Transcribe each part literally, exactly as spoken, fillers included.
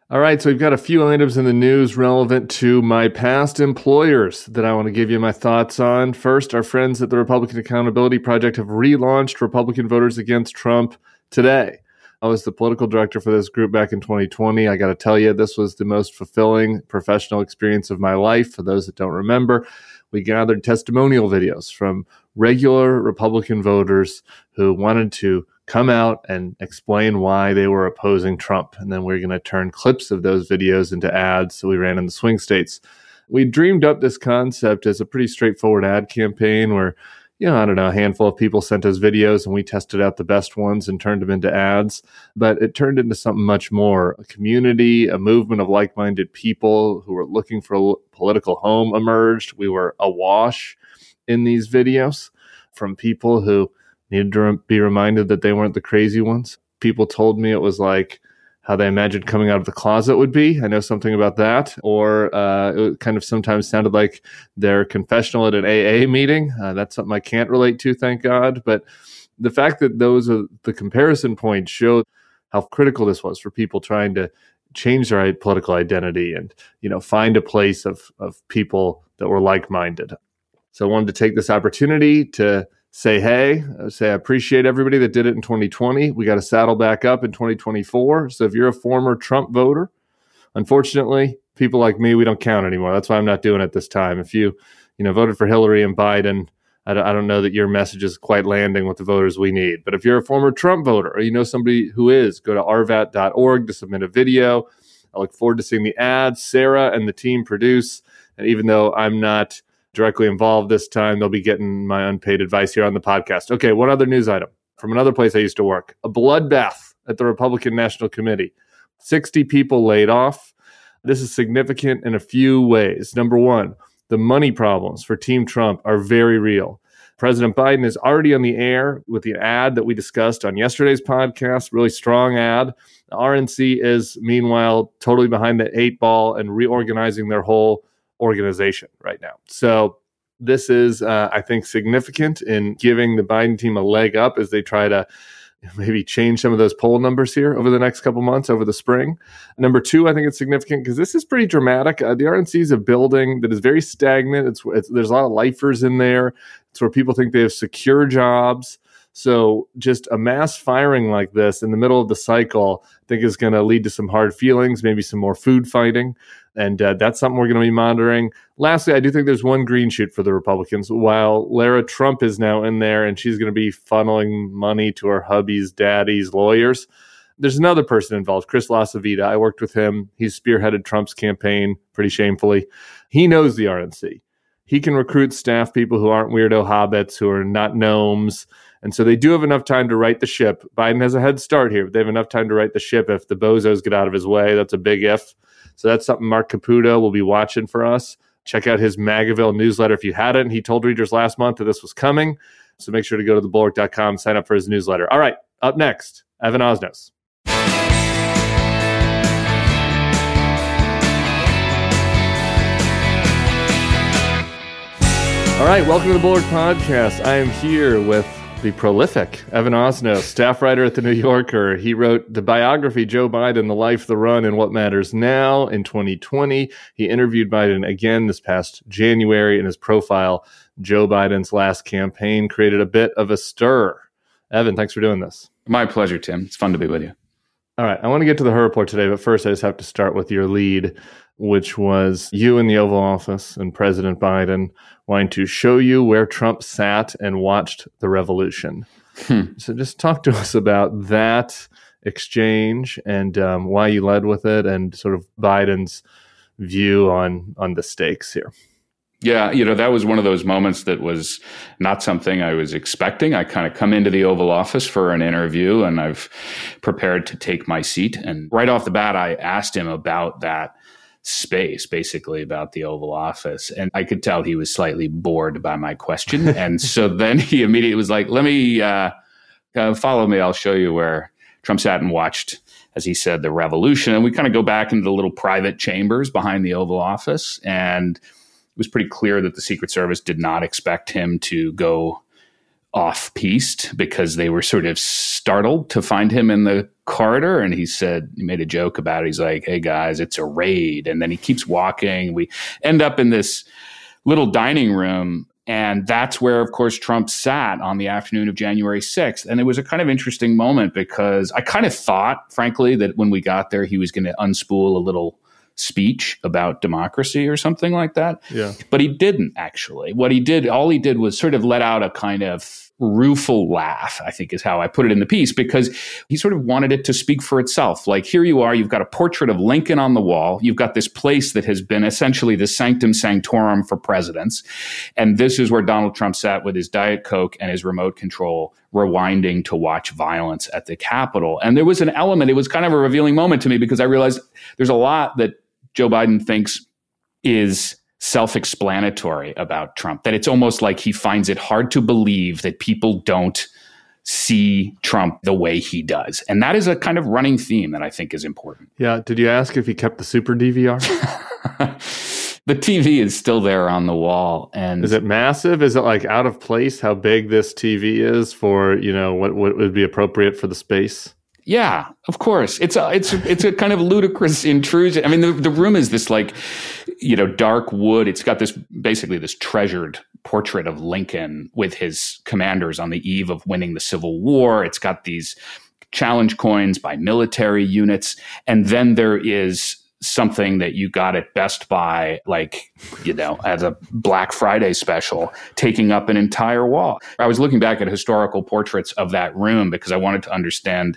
All right, so we've got a few items in the news relevant to my past employers that I want to give you my thoughts on. First, our friends at the Republican Accountability Project have relaunched Republican Voters Against Trump today. I was the political director for this group back in twenty twenty. I got to tell you, this was the most fulfilling professional experience of my life. For those that don't remember, we gathered testimonial videos from regular Republican voters who wanted to come out and explain why they were opposing Trump. And then we're going to turn clips of those videos into ads. So we ran in the swing states. We dreamed up this concept as a pretty straightforward ad campaign where, you know, I don't know, a handful of people sent us videos and we tested out the best ones and turned them into ads. But it turned into something much more. A community, a movement of like-minded people who were looking for a political home emerged. We were awash in these videos from people who needed to be reminded that they weren't the crazy ones. People told me it was like how they imagined coming out of the closet would be. I know something about that. Or uh, it kind of sometimes sounded like their confessional at an A A meeting. Uh, that's something I can't relate to, thank God. But the fact that those are the comparison points show how critical this was for people trying to change their political identity and, you know, find a place of of people that were like-minded. So I wanted to take this opportunity to say, hey, say I appreciate everybody that did it in twenty twenty. We got to saddle back up in twenty twenty-four. So if you're a former Trump voter, unfortunately, people like me, we don't count anymore. That's why I'm not doing it this time. If you, you know, voted for Hillary and Biden, I don't, I don't know that your message is quite landing with the voters we need. But if you're a former Trump voter or you know somebody who is, go to r v a t dot org to submit a video. I look forward to seeing the ads Sarah and the team produce. And even though I'm not directly involved this time, they'll be getting my unpaid advice here on the podcast. Okay, one other news item from another place I used to work. A bloodbath at the Republican National Committee. sixty people laid off. This is significant in a few ways. Number one, the money problems for Team Trump are very real. President Biden is already on the air with the ad that we discussed on yesterday's podcast, really strong ad. The R N C is, meanwhile, totally behind the eight ball and reorganizing their whole organization right now. So this is, uh, I think, significant in giving the Biden team a leg up as they try to maybe change some of those poll numbers here over the next couple months, over the spring. Number two, I think it's significant because this is pretty dramatic. Uh, the R N C is a building that is very stagnant. It's, it's there's a lot of lifers in there. It's where people think they have secure jobs. So just a mass firing like this in the middle of the cycle, I think is going to lead to some hard feelings, maybe some more food fighting. And uh, that's something we're going to be monitoring. Lastly, I do think there's one green shoot for the Republicans. While Lara Trump is now in there and she's going to be funneling money to her hubby's daddy's lawyers, there's another person involved, Chris LaCivita. I worked with him. He's spearheaded Trump's campaign pretty shamefully. He knows the R N C. He can recruit staff people who aren't weirdo hobbits, who are not gnomes. And so they do have enough time to right the ship. Biden has a head start here, but they have enough time to right the ship if the bozos get out of his way. That's a big if. So that's something Mark Caputo will be watching for us. Check out his Magaville newsletter if you hadn't. He told readers last month that this was coming. So make sure to go to the bulwark dot com, sign up for his newsletter. All right, up next, Evan Osnos. All right, welcome to the Bulwark Podcast. I am here with the prolific Evan Osnos, staff writer at The New Yorker. He wrote the biography, Joe Biden, The Life, the Run, and What Matters Now in twenty twenty. He interviewed Biden again this past January, and his profile, Joe Biden's Last Campaign, created a bit of a stir. Evan, thanks for doing this. My pleasure, Tim. It's fun to be with you. All right, I want to get to the Her Report today, but first I just have to start with your lead, which was you in the Oval Office and President Biden wanting to show you where Trump sat and watched the revolution. Hmm. So just talk to us about that exchange and um, why you led with it and sort of Biden's view on, on the stakes here. Yeah, you know, that was one of those moments that was not something I was expecting. I kind of come into the Oval Office for an interview and I've prepared to take my seat. And right off the bat, I asked him about that space, basically about the Oval Office. And I could tell he was slightly bored by my question. And so then he immediately was like, let me uh, uh, follow me. I'll show you where Trump sat and watched, as he said, the revolution. And we kind of go back into the little private chambers behind the Oval Office. And it was pretty clear that the Secret Service did not expect him to go off-piste because they were sort of startled to find him in the corridor. And he said, he made a joke about it. He's like, hey guys, it's a raid. And then he keeps walking. We end up in this little dining room. And that's where, of course, Trump sat on the afternoon of January sixth. And it was a kind of interesting moment because I kind of thought, frankly, that when we got there, he was going to unspool a little speech about democracy or something like that. Yeah. But he didn't actually. What he did, all he did was sort of let out a kind of rueful laugh, I think is how I put it in the piece, because he sort of wanted it to speak for itself. Like, here you are, you've got a portrait of Lincoln on the wall. You've got this place that has been essentially the sanctum sanctorum for presidents. And this is where Donald Trump sat with his Diet Coke and his remote control, rewinding to watch violence at the Capitol. And there was an element, it was kind of a revealing moment to me because I realized there's a lot that Joe Biden thinks is self-explanatory about Trump, that it's almost like he finds it hard to believe that people don't see Trump the way he does. And that is a kind of running theme that I think is important. Yeah. Did you ask if he kept the super D V R? The T V is still there on the wall. And is it massive? Is it like out of place how big this T V is for, you know, what, what would be appropriate for the space? Yeah, of course. It's a, it's a, it's a kind of ludicrous intrusion. I mean, the, the room is this like, you know, dark wood. It's got this basically this treasured portrait of Lincoln with his commanders on the eve of winning the Civil War. It's got these challenge coins by military units. And then there is something that you got at Best Buy, like, you know, as a Black Friday special, taking up an entire wall. I was looking back at historical portraits of that room because I wanted to understand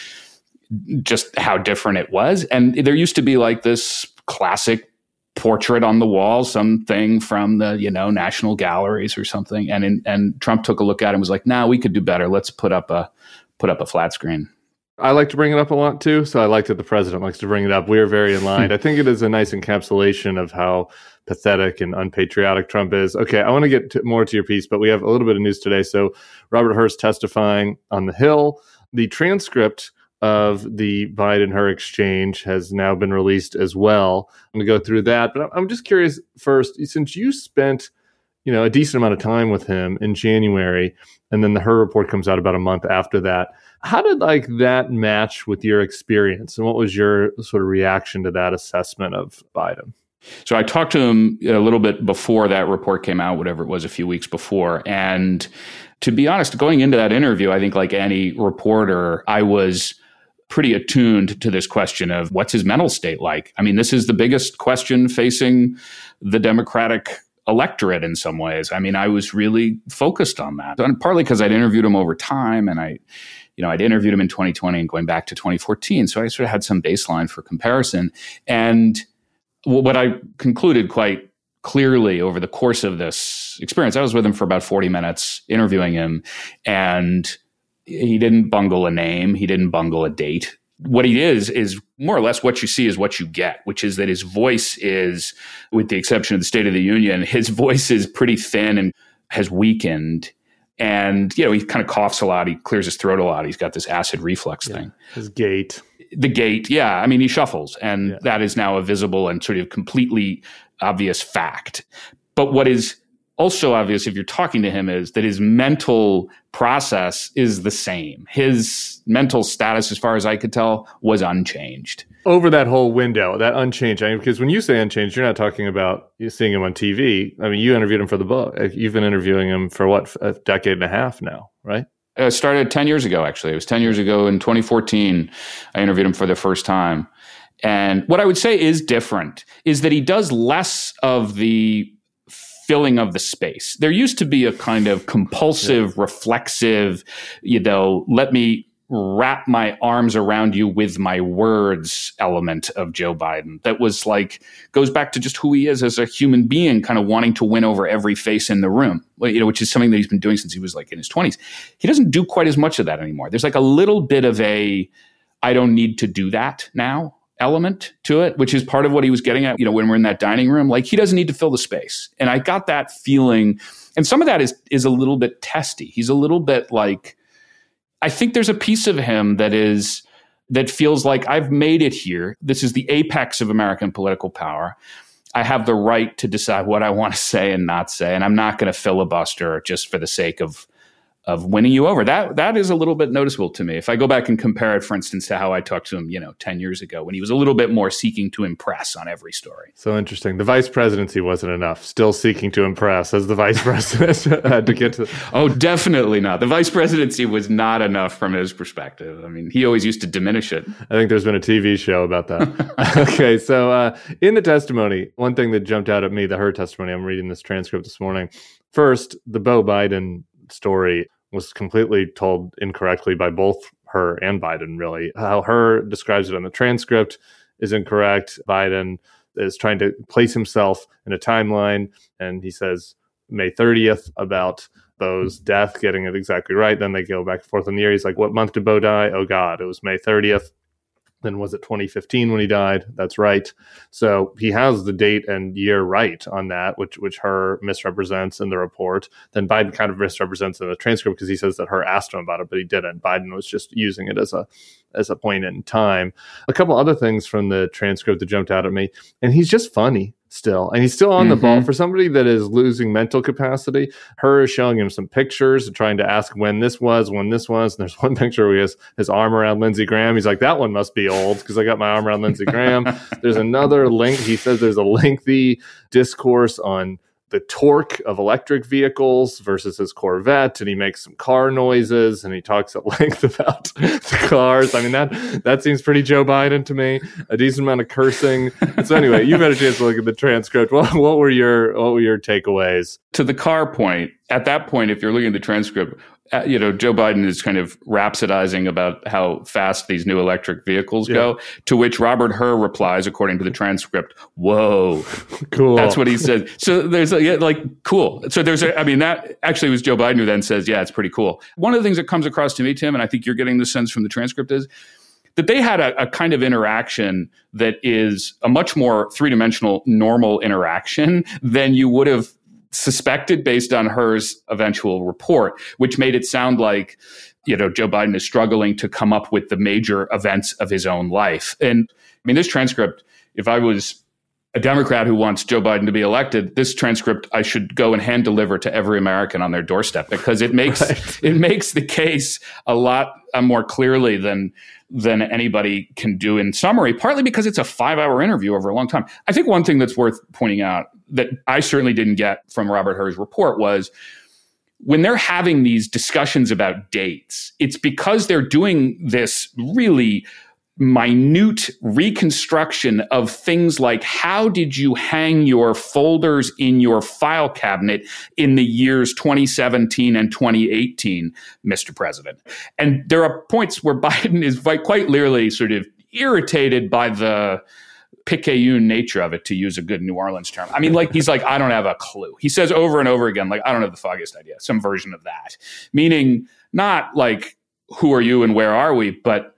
just how different it was. And there used to be like this classic portrait on the wall, something from the, you know, National Galleries or something. And in, and Trump took a look at it and was like, nah, we could do better. Let's put up a put up a flat screen. I like to bring it up a lot too, so I like that the president likes to bring it up. We are very in line. I think it is a nice encapsulation of how pathetic and unpatriotic Trump is. Okay, I want to get to, more to your piece, but we have a little bit of news today. So Robert Hur testifying on the Hill. The transcript of the Biden-Hur exchange has now been released as well. I'm going to go through that, but I'm just curious first, since you spent you know, a decent amount of time with him in January, and then the Hur report comes out about a month after that. How did like that match with your experience, and what was your sort of reaction to that assessment of Biden? So I talked to him a little bit before that report came out, whatever it was, a few weeks before. And to be honest, going into that interview, I think like any reporter, I was pretty attuned to this question of what's his mental state like? I mean, this is the biggest question facing the Democratic electorate in some ways. I mean, I was really focused on that, and partly because I'd interviewed him over time, and I, you know, I'd interviewed him in twenty twenty and going back to twenty fourteen. So I sort of had some baseline for comparison. And what I concluded quite clearly over the course of this experience, I was with him for about forty minutes interviewing him, and he didn't bungle a name. He didn't bungle a date. What he is, is more or less what you see is what you get, which is that his voice is, with the exception of the State of the Union, his voice is pretty thin and has weakened. And, you know, he kind of coughs a lot. He clears his throat a lot. He's got this acid reflux yeah, thing. His gait. The gait, yeah. I mean, he shuffles, and yeah. that is now a visible and sort of completely obvious fact. But what is also obvious if you're talking to him is that his mental process is the same. His mental status, as far as I could tell, was unchanged. Over that whole window, that unchanged. I mean, because when you say unchanged, you're not talking about you seeing him on T V. I mean, you interviewed him for the book. You've been interviewing him for, what, a decade and a half now, right? It started ten years ago, actually. It was ten years ago in twenty fourteen. I interviewed him for the first time. And what I would say is different is that he does less of the filling of the space. There used to be a kind of compulsive, yeah. reflexive, you know, let me wrap my arms around you with my words element of Joe Biden that was like, goes back to just who he is as a human being, kind of wanting to win over every face in the room, you know, which is something that he's been doing since he was like in his twenties. He doesn't do quite as much of that anymore. There's like a little bit of a, I don't need to do that now element to it, which is part of what he was getting at, you know, when we're in that dining room. Like, he doesn't need to fill the space. And I got that feeling, and some of that is is a little bit testy. He's a little bit like, I think there's a piece of him that is, that feels like I've made it here. This is the apex of American political power. I have the right to decide what I want to say and not say, and I'm not going to filibuster just for the sake of of winning you over. That that is a little bit noticeable to me. If I go back and compare it, for instance, to how I talked to him, you know, ten years ago, when he was a little bit more seeking to impress on every story. So interesting. The vice presidency wasn't enough. Still seeking to impress as the vice president had to get to. Oh, definitely not. The vice presidency was not enough from his perspective. I mean, he always used to diminish it. I think there's been a T V show about that. Okay, so uh, in the testimony, one thing that jumped out at me, the her testimony, I'm reading this transcript this morning. First, the Beau Biden story was completely told incorrectly by both her and Biden, really. How her describes it on the transcript is incorrect. Biden is trying to place himself in a timeline, and he says May thirtieth about Beau's death, getting it exactly right. Then they go back and forth in the year. He's like, what month did Beau die? Oh, God, it was May thirtieth. Then was it twenty fifteen when he died? That's right. So he has the date and year right on that, which which her misrepresents in the report. Then Biden kind of misrepresents in the transcript because he says that her asked him about it, but he didn't. Biden was just using it as a as a point in time. A couple other things from the transcript that jumped out at me, and he's just funny still, and he's still on mm-hmm. the ball. For somebody that is losing mental capacity, her is showing him some pictures and trying to ask when this was, when this was. And there's one picture where he has his arm around Lindsey Graham. He's like, that one must be old because I got my arm around Lindsey Graham. There's another link. He says there's a lengthy discourse on the torque of electric vehicles versus his Corvette, and he makes some car noises, and he talks at length about the cars. I mean, that that seems pretty Joe Biden to me. A decent amount of cursing. So anyway, you've had a chance to look at the transcript. What, what were your what were your takeaways? To the car point, at that point, if you're looking at the transcript, uh, you know, Joe Biden is kind of rhapsodizing about how fast these new electric vehicles yeah. go, to which Robert Hur replies, according to the transcript, whoa, cool. That's what he said. So there's a, yeah, like, cool. So there's a, I mean, that actually was Joe Biden who then says, yeah, it's pretty cool. One of the things that comes across to me, Tim, and I think you're getting the sense from the transcript, is that they had a, a kind of interaction that is a much more three-dimensional, normal interaction than you would have suspected based on Hur's eventual report, which made it sound like, you know, Joe Biden is struggling to come up with the major events of his own life. And I mean, this transcript, if I was a Democrat who wants Joe Biden to be elected, this transcript I should go and hand deliver to every American on their doorstep, because it makes right. it makes the case a lot more clearly than than anybody can do in summary, partly because it's a five-hour interview over a long time. I think one thing that's worth pointing out that I certainly didn't get from Robert Hur's report was when they're having these discussions about dates, it's because they're doing this really minute reconstruction of things like, how did you hang your folders in your file cabinet in the years twenty seventeen and twenty eighteen, Mister President? And there are points where Biden is quite clearly sort of irritated by the picayune nature of it, to use a good New Orleans term. I mean, like, he's like, I don't have a clue. He says over and over again, like, I don't have the foggiest idea, some version of that. Meaning not like, who are you and where are we? But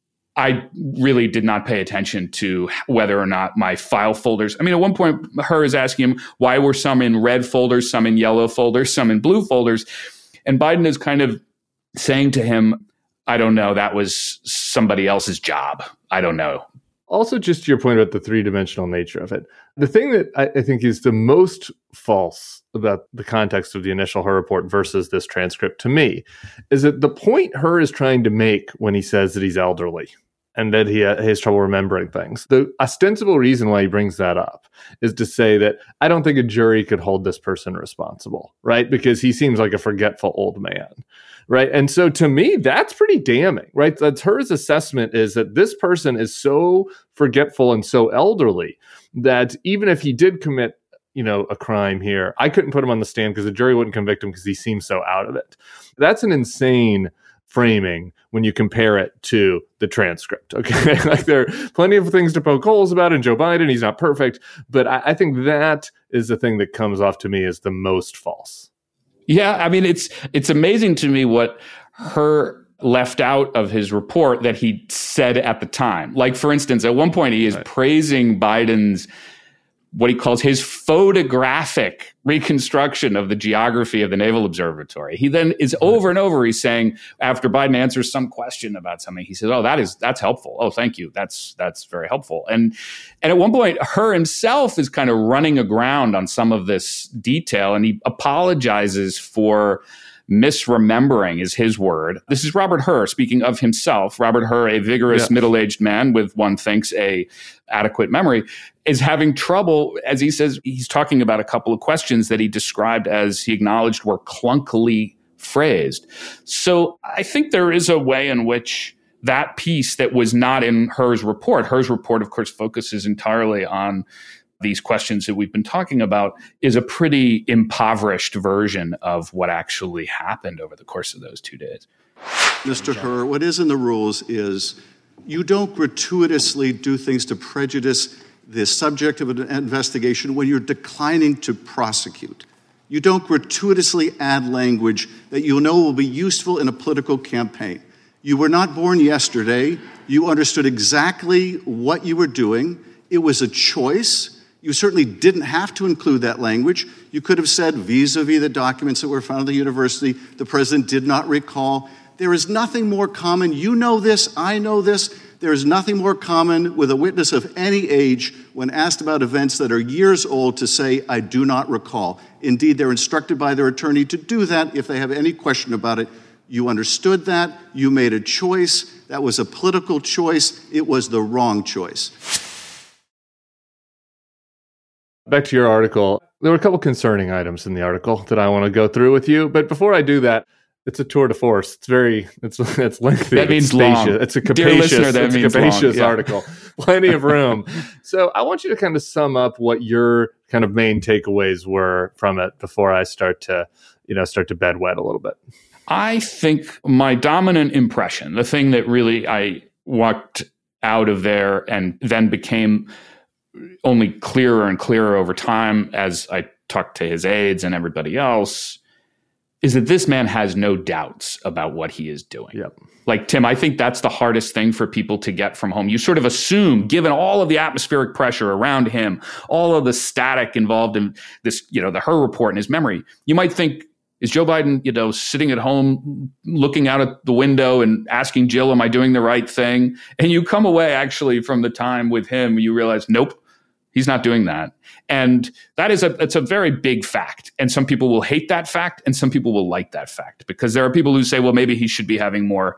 I really did not pay attention to whether or not my file folders. I mean, at one point, Hur is asking him, why were some in red folders, some in yellow folders, some in blue folders? And Biden is kind of saying to him, I don't know, that was somebody else's job. I don't know. Also, just to your point about the three-dimensional nature of it, the thing that I, I think is the most false about the context of the initial Hur report versus this transcript to me is that the point Hur is trying to make when he says that he's elderly and that he uh, has trouble remembering things, the ostensible reason why he brings that up is to say that I don't think a jury could hold this person responsible, right? Because he seems like a forgetful old man. Right. And so to me, that's pretty damning, right? That's Hur's assessment, is that this person is so forgetful and so elderly that even if he did commit, you know, a crime here, I couldn't put him on the stand because the jury wouldn't convict him because he seems so out of it. That's an insane framing when you compare it to the transcript. Okay. Like, there are plenty of things to poke holes about in Joe Biden. He's not perfect. But I, I think that is the thing that comes off to me as the most false. Yeah, I mean, it's it's amazing to me what Hur left out of his report that he said at the time. Like, for instance, at one point he is right. praising Biden's, what he calls his photographic reconstruction of the geography of the Naval Observatory. He then is over and over, he's saying, after Biden answers some question about something, he says, oh, that is, that's helpful. Oh, thank you. That's, that's very helpful. And, and at one point, Hur himself is kind of running aground on some of this detail, and he apologizes for misremembering is his word. This is Robert Hur speaking of himself. Robert Hur, a vigorous yeah. middle-aged man with, one thinks, a adequate memory, is having trouble, as he says, he's talking about a couple of questions that he described as, he acknowledged, were clunkily phrased. So I think there is a way in which that piece that was not in Hur's report, Hur's report, of course, focuses entirely on these questions that we've been talking about, is a pretty impoverished version of what actually happened over the course of those two days. Mister Hur, what is in the rules is you don't gratuitously do things to prejudice the subject of an investigation when you're declining to prosecute. You don't gratuitously add language that you know will be useful in a political campaign. You were not born yesterday. You understood exactly what you were doing. It was a choice. You certainly didn't have to include that language. You could have said, vis-a-vis the documents that were found at the university, the president did not recall. There is nothing more common. You know this. I know this. There is nothing more common with a witness of any age when asked about events that are years old to say, I do not recall. Indeed, they're instructed by their attorney to do that if they have any question about it. You understood that. You made a choice. That was a political choice. It was the wrong choice. Back to your article, there were a couple concerning items in the article that I want to go through with you. But before I do that, it's a tour de force. It's very, it's it's lengthy. That means it's long. It's a capacious, listener, that it's a means capacious long. Yeah. article. Plenty of room. So I want you to kind of sum up what your kind of main takeaways were from it before I start to, you know, start to bedwet a little bit. I think my dominant impression, the thing that really I walked out of there and then became only clearer and clearer over time as I talked to his aides and everybody else, is that this man has no doubts about what he is doing. Yep. Like, Tim, I think that's the hardest thing for people to get from home. You sort of assume, given all of the atmospheric pressure around him, all of the static involved in this, you know, the Hur report in his memory, you might think, is Joe Biden, you know, sitting at home, looking out at the window and asking Jill, am I doing the right thing? And you come away actually from the time with him, you realize, nope, he's not doing that. And that is a, it's a very big fact. And some people will hate that fact and some people will like that fact, because there are people who say, well, maybe he should be having more,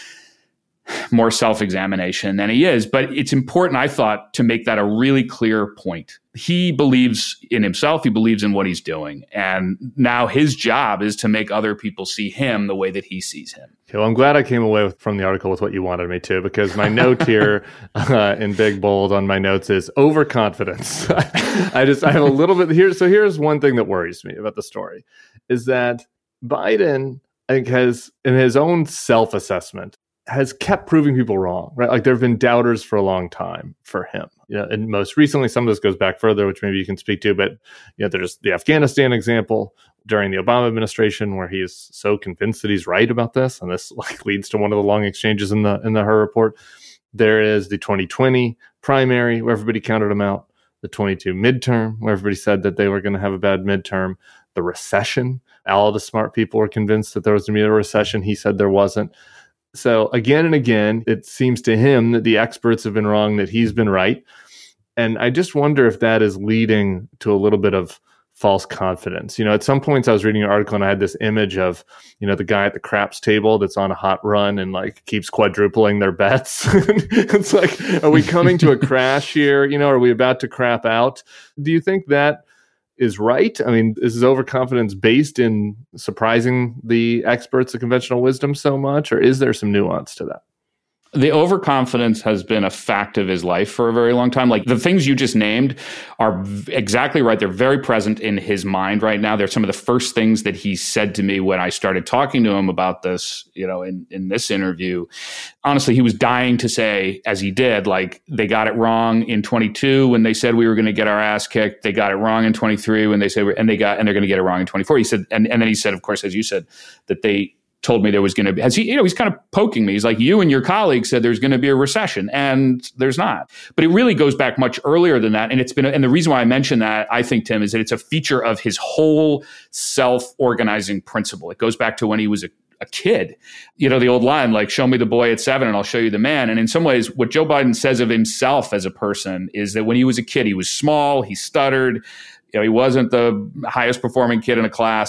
more self-examination than he is. But it's important, I thought, to make that a really clear point. He believes in himself. He believes in what he's doing. And now his job is to make other people see him the way that he sees him. Okay, well, I'm glad I came away with, from the article with what you wanted me to, because my note here uh, in big bold on my notes is overconfidence. I just, I have a little bit here. So here's one thing that worries me about the story is that Biden, I think, has, in his own self-assessment, has kept proving people wrong, right? Like there have been doubters for a long time for him. You know, and most recently, some of this goes back further, which maybe you can speak to, but you know, there's the Afghanistan example during the Obama administration where he is so convinced that he's right about this. And this like leads to one of the long exchanges in the, in the Hur report. There is the twenty twenty primary where everybody counted him out, the twenty-two midterm where everybody said that they were going to have a bad midterm, the recession. All the smart people were convinced that there was going to be a recession. He said there wasn't. So again and again, it seems to him that the experts have been wrong, that he's been right. And I just wonder if that is leading to a little bit of false confidence. You know, at some points I was reading an article and I had this image of, you know, the guy at the craps table that's on a hot run and like keeps quadrupling their bets. It's like, are we coming to a crash here? You know, are we about to crap out? Do you think that is right? I mean, is his overconfidence based in surprising the experts of conventional wisdom so much, or is there some nuance to that? The overconfidence has been a fact of his life for a very long time. Like the things you just named are v- exactly right. They're very present in his mind right now. They're some of the first things that he said to me when I started talking to him about this, you know, in, in this interview. Honestly, he was dying to say, as he did, like they got it wrong in twenty-two when they said we were going to get our ass kicked. They got it wrong in twenty-three when they said, and they got, and they're going to get it wrong in twenty-four. He said, and, and then he said, of course, as you said, that they told me there was going to be, as he, you know, he's kind of poking me. He's like, you and your colleagues said there's going to be a recession, and there's not. But it really goes back much earlier than that. And it's been, and the reason why I mention that, I think, Tim, is that it's a feature of his whole self-organizing principle. It goes back to when he was a, a kid. You know, the old line, like, show me the boy at seven and I'll show you the man. And in some ways, what Joe Biden says of himself as a person is that when he was a kid, he was small, he stuttered, you know, he wasn't the highest performing kid in a class.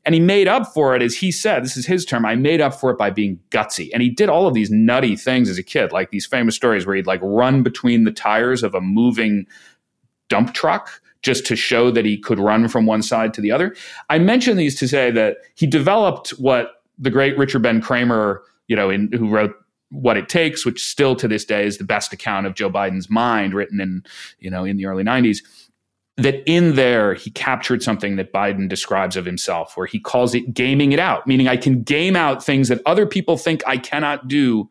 And he made up for it, as he said, this is his term, I made up for it by being gutsy. And he did all of these nutty things as a kid, like these famous stories where he'd like run between the tires of a moving dump truck just to show that he could run from one side to the other. I mention these to say that he developed what the great Richard Ben Cramer, you know, in, who wrote What It Takes, which still to this day is the best account of Joe Biden's mind, written in, you know, in the early nineties. That in there, he captured something that Biden describes of himself, where he calls it gaming it out, meaning I can game out things that other people think I cannot do.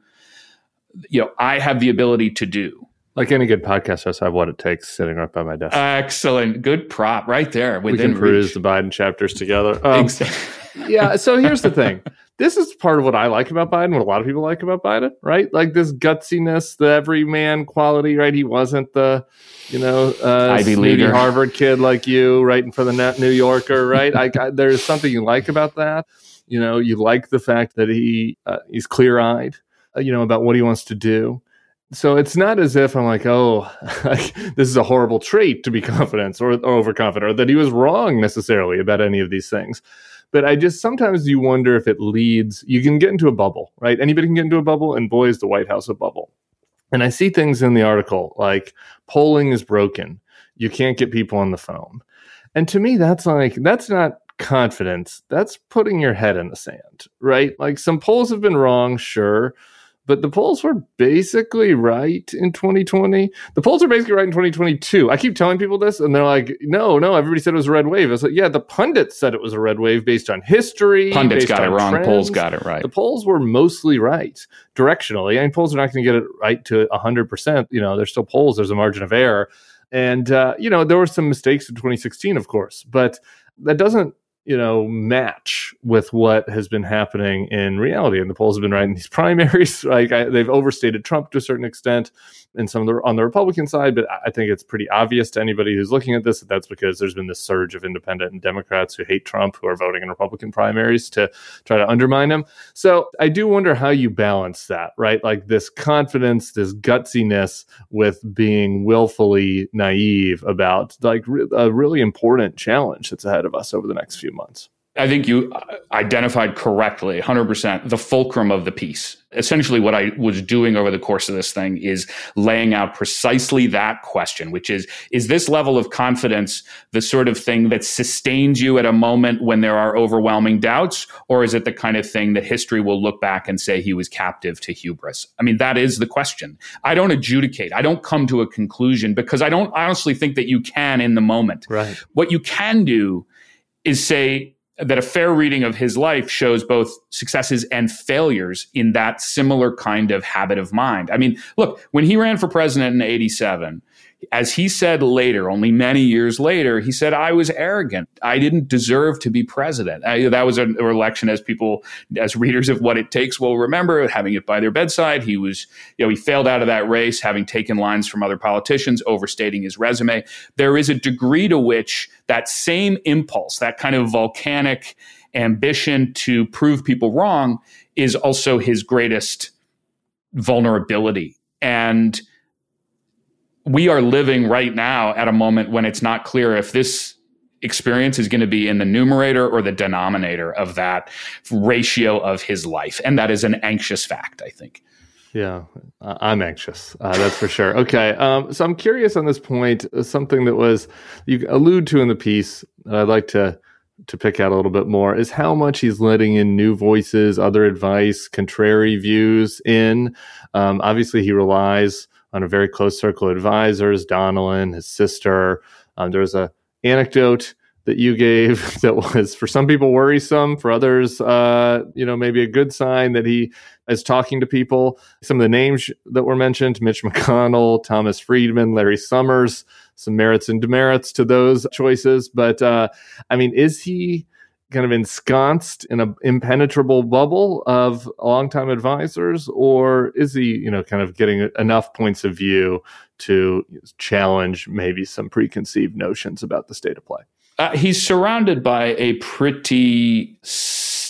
You know, I have the ability to do. Like any good podcast host, I have What It Takes sitting right by my desk. Excellent. Good prop right there. We can peruse reach. the Biden chapters together. Um, exactly. Yeah, so here's the thing. This is part of what I like about Biden, what a lot of people like about Biden, right? Like this gutsiness, the everyman quality, right? He wasn't the, you know, uh, Ivy snooty Leaguer Harvard kid like you, writing for the Net New Yorker, right? I, I, there's something you like about that. You know, you like the fact that he uh, he's clear-eyed, uh, you know, about what he wants to do. So it's not as if I'm like, oh, this is a horrible trait to be confident or, or overconfident, or that he was wrong necessarily about any of these things. But I just sometimes you wonder if it leads, you can get into a bubble, right? Anybody can get into a bubble, and boy, is the White House a bubble. And I see things in the article like polling is broken. You can't get people on the phone. And to me, that's like, that's not confidence. That's putting your head in the sand, right? Like some polls have been wrong, sure. But the polls were basically right in twenty twenty. The polls are basically right in twenty twenty-two. I keep telling people this, and they're like, no, no, everybody said it was a red wave. I was like, yeah, the pundits said it was a red wave based on history. Pundits based got on it wrong. Trends. Polls got it right. The polls were mostly right directionally. I mean, polls are not going to get it right to one hundred percent. You know, there's still polls. There's a margin of error. And, uh, you know, there were some mistakes in twenty sixteen, of course. But that doesn't, you know, match with what has been happening in reality. And the polls have been right in these primaries. Like I, they've overstated Trump to a certain extent, and some of the on the Republican side. But I think it's pretty obvious to anybody who's looking at this that that's because there's been this surge of independent and Democrats who hate Trump, who are voting in Republican primaries to try to undermine him. So I do wonder how you balance that, right? Like this confidence, this gutsiness with being willfully naive about like a really important challenge that's ahead of us over the next few months. I think you identified correctly, one hundred percent, the fulcrum of the piece. Essentially, what I was doing over the course of this thing is laying out precisely that question, which is, is this level of confidence the sort of thing that sustains you at a moment when there are overwhelming doubts, or is it the kind of thing that history will look back and say he was captive to hubris? I mean, that is the question. I don't adjudicate. I don't come to a conclusion because I don't honestly think that you can in the moment. Right. What you can do is say that a fair reading of his life shows both successes and failures in that similar kind of habit of mind. I mean, look, when he ran for president in eighty-seven, as he said later, only many years later, he said, I was arrogant. I didn't deserve to be president. I, that was an election, as people, as readers of What It Takes will remember, having it by their bedside. He was, you know, he failed out of that race, having taken lines from other politicians, overstating his resume. There is a degree to which that same impulse, that kind of volcanic ambition to prove people wrong, is also his greatest vulnerability. And we are living right now at a moment when it's not clear if this experience is going to be in the numerator or the denominator of that ratio of his life. And that is an anxious fact, I think. Yeah, uh, I'm anxious. Uh, that's for sure. Okay. Um, so I'm curious on this point, uh, something that was, you allude to in the piece that I'd like to to pick out a little bit more is how much he's letting in new voices, other advice, contrary views in. Um, obviously, he relies on a very close circle of advisors, Donilon, his sister. Um, there was a anecdote that you gave that was for some people worrisome, for others, uh, you know, maybe a good sign that he is talking to people. Some of the names that were mentioned, Mitch McConnell, Thomas Friedman, Larry Summers, some merits and demerits to those choices. But uh, I mean, is he kind of ensconced in an impenetrable bubble of longtime advisors, or is he, you know, kind of getting enough points of view to challenge maybe some preconceived notions about the state of play? Uh, he's surrounded by a pretty st-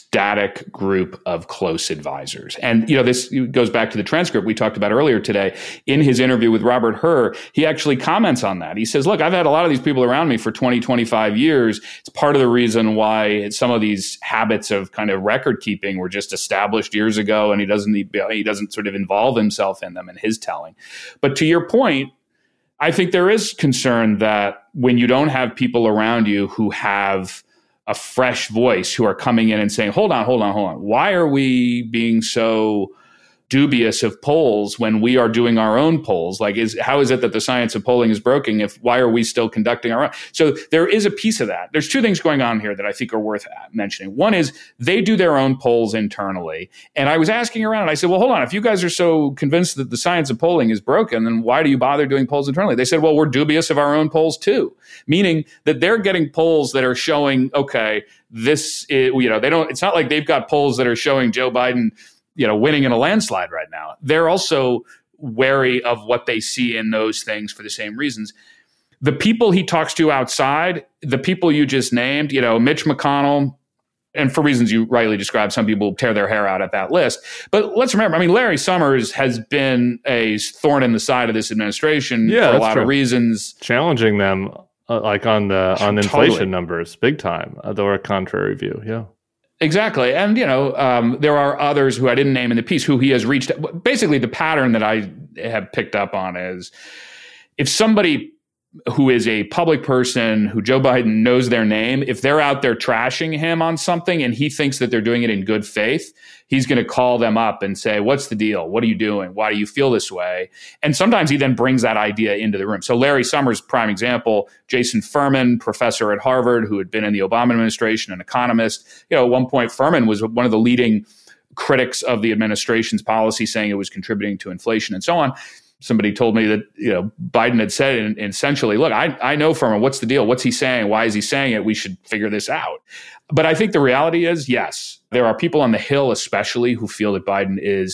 static group of close advisors. And, you know, this goes back to the transcript we talked about earlier today. In his interview with Robert Hur, he actually comments on that. He says, look, I've had a lot of these people around me for twenty, twenty-five years. It's part of the reason why some of these habits of kind of record keeping were just established years ago, and he doesn't, he doesn't sort of involve himself in them in his telling. But to your point, I think there is concern that when you don't have people around you who have a fresh voice, who are coming in and saying, hold on, hold on, hold on. Why are we being so dubious of polls when we are doing our own polls? Like, is how is it that the science of polling is broken if why are we still conducting our own? So there is a piece of that. There's two things going on here that I think are worth mentioning. One is they do their own polls internally. And I was asking around and I said, well, hold on, if you guys are so convinced that the science of polling is broken, then why do you bother doing polls internally? They said, well, we're dubious of our own polls too, meaning that they're getting polls that are showing, okay, this is, you know, they don't, it's not like they've got polls that are showing Joe Biden, you know, winning in a landslide right now. They're also wary of what they see in those things for the same reasons. The people he talks to outside, the people you just named, you know, Mitch McConnell, and for reasons you rightly described, some people tear their hair out at that list. But let's remember, I mean, Larry Summers has been a thorn in the side of this administration yeah, for a lot true. of reasons. Challenging them, uh, like on the on Totally. inflation numbers, big time, uh, though a contrary view, yeah. Exactly. And, you know, um, there are others who I didn't name in the piece who he has reached. Basically, the pattern that I have picked up on is if somebody who is a public person who Joe Biden knows their name, if they're out there trashing him on something and he thinks that they're doing it in good faith, he's going to call them up and say, what's the deal? What are you doing? Why do you feel this way? And sometimes he then brings that idea into the room. So Larry Summers, prime example, Jason Furman, professor at Harvard, who had been in the Obama administration, an economist. You know, at one point, Furman was one of the leading critics of the administration's policy, saying it was contributing to inflation and so on. Somebody told me that, you know, Biden had said in, in essentially, look, I, I know Furman, what's the deal? What's he saying? Why is he saying it? We should figure this out. But I think the reality is, yes, there are people on the Hill especially who feel that Biden is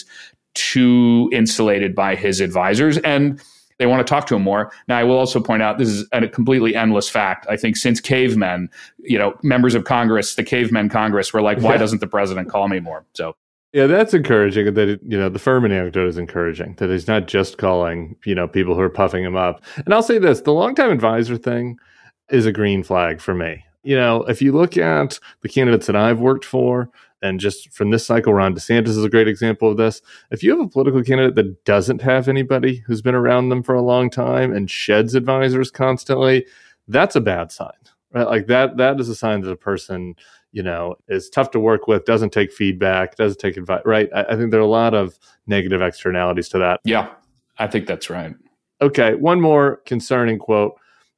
too insulated by his advisors and they want to talk to him more. Now, I will also point out, this is a completely endless fact. I think since cavemen, you know, members of Congress, the cavemen Congress were like, why Yeah. doesn't the president call me more? So. Yeah, that's encouraging. That it, you know, the Furman anecdote is encouraging. That he's not just calling, you know, people who are puffing him up. And I'll say this: the longtime advisor thing is a green flag for me. You know, if you look at the candidates that I've worked for, and just from this cycle, Ron DeSantis is a great example of this. If you have a political candidate that doesn't have anybody who's been around them for a long time and sheds advisors constantly, that's a bad sign, right? Like that. That is a sign that a person, you know, is tough to work with, doesn't take feedback, doesn't take advice, right? I, I think there are a lot of negative externalities to that. Yeah, I think that's right. Okay, one more concerning quote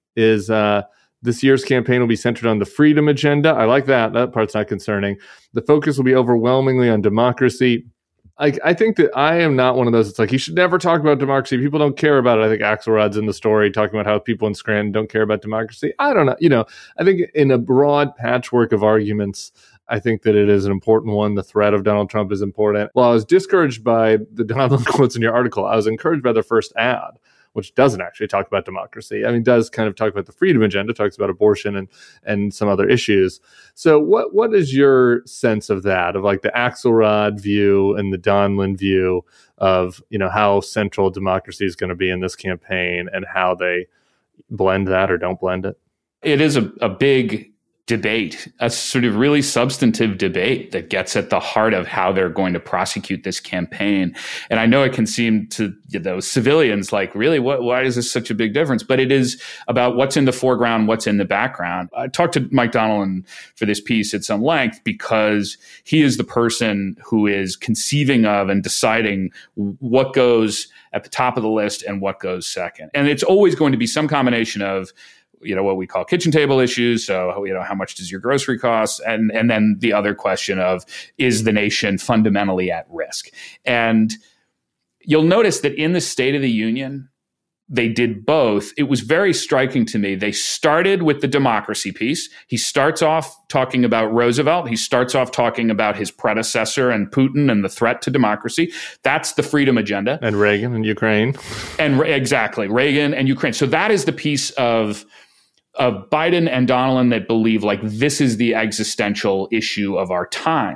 is uh, this year's campaign will be centered on the freedom agenda. I like that. That part's not concerning. The focus will be overwhelmingly on democracy. I, I think that I am not one of those. It's like, you should never talk about democracy. People don't care about it. I think Axelrod's in the story talking about how people in Scranton don't care about democracy. I don't know. You know, I think in a broad patchwork of arguments, I think that it is an important one. The threat of Donald Trump is important. Well, I was discouraged by the Donald quotes in your article. I was encouraged by the first ad, which doesn't actually talk about democracy. I mean, does kind of talk about the freedom agenda, talks about abortion and and some other issues. So what what is your sense of that, of like the Axelrod view and the Donlin view of, you know, how central democracy is going to be in this campaign and how they blend that or don't blend it? It is a, a big debate, a sort of really substantive debate that gets at the heart of how they're going to prosecute this campaign. And I know it can seem to, you know, civilians like, really, what, why is this such a big difference? But it is about what's in the foreground, what's in the background. I talked to Mike Donilon for this piece at some length because he is the person who is conceiving of and deciding what goes at the top of the list and what goes second. And it's always going to be some combination of, you know, what we call kitchen table issues. So, you know, how much does your grocery cost? And, and then the other question of, is the nation fundamentally at risk? And you'll notice that in the State of the Union, they did both. It was very striking to me. They started with the democracy piece. He starts off talking about Roosevelt. He starts off talking about his predecessor and Putin and the threat to democracy. That's the freedom agenda. And Reagan and Ukraine. And exactly, Reagan and Ukraine. So that is the piece of of Biden and Donilon that believe like this is the existential issue of our time.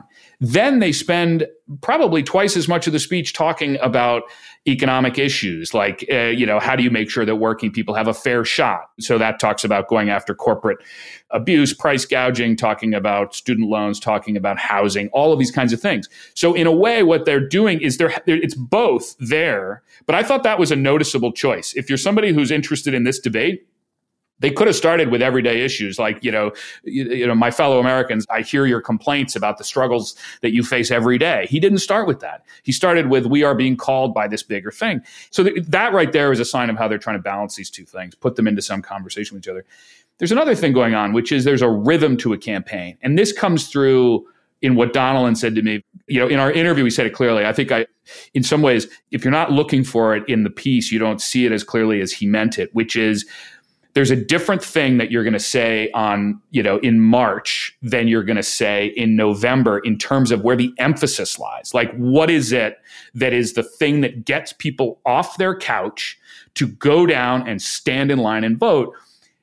Then they spend probably twice as much of the speech talking about economic issues, like, uh, you know, how do you make sure that working people have a fair shot? So that talks about going after corporate abuse, price gouging, talking about student loans, talking about housing, all of these kinds of things. So in a way, what they're doing is they're, they're it's both there. But I thought that was a noticeable choice. If you're somebody who's interested in this debate, they could have started with everyday issues like, you know, you, you know, my fellow Americans, I hear your complaints about the struggles that you face every day. He didn't start with that. He started with, we are being called by this bigger thing. So th- that right there is a sign of how they're trying to balance these two things, put them into some conversation with each other. There's another thing going on, which is there's a rhythm to a campaign. And this comes through in what Donilon said to me. You know, in our interview, we said it clearly. I think I, in some ways, if you're not looking for it in the piece, you don't see it as clearly as he meant it, which is, there's a different thing that you're going to say on, you know, in March than you're going to say in November in terms of where the emphasis lies. Like, what is it that is the thing that gets people off their couch to go down and stand in line and vote?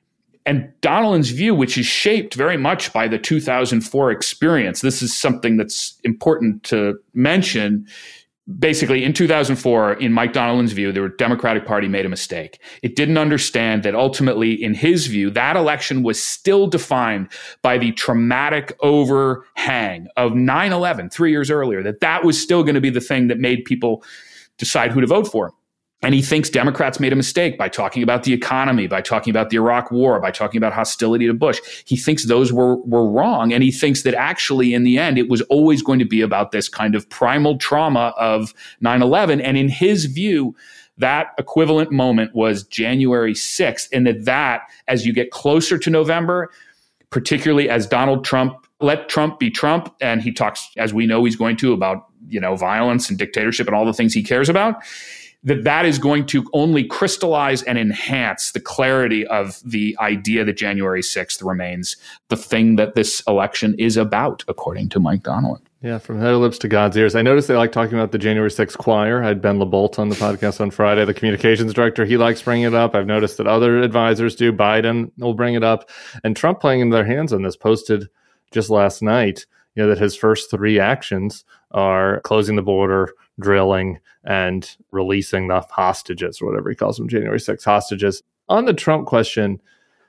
And Donilon's view, which is shaped very much by the two thousand four experience, this is something that's important to mention. Basically, in two thousand four, in Mike Donilon's view, the Democratic Party made a mistake. It didn't understand that ultimately, in his view, that election was still defined by the traumatic overhang of nine eleven, three years earlier, that that was still going to be the thing that made people decide who to vote for. And he thinks Democrats made a mistake by talking about the economy, by talking about the Iraq War, by talking about hostility to Bush. He thinks those were, were wrong. And he thinks that actually, in the end, it was always going to be about this kind of primal trauma of nine eleven. And in his view, that equivalent moment was January sixth. And that that, as you get closer to November, particularly as Donald Trump, let Trump be Trump, and he talks, as we know he's going to, about, you know, violence and dictatorship and all the things he cares about, that that is going to only crystallize and enhance the clarity of the idea that January sixth remains the thing that this election is about, according to Mike Donilon. Yeah, from their lips to God's ears. I noticed they like talking about the January sixth choir. I had Ben LeBolt on the podcast on Friday, the communications director. He likes bringing it up. I've noticed that other advisors do. Biden will bring it up. And Trump, playing into their hands on this, posted just last night, you know, that his first three actions are closing the border, drilling, and releasing the hostages, or whatever he calls them, January sixth hostages. On the Trump question,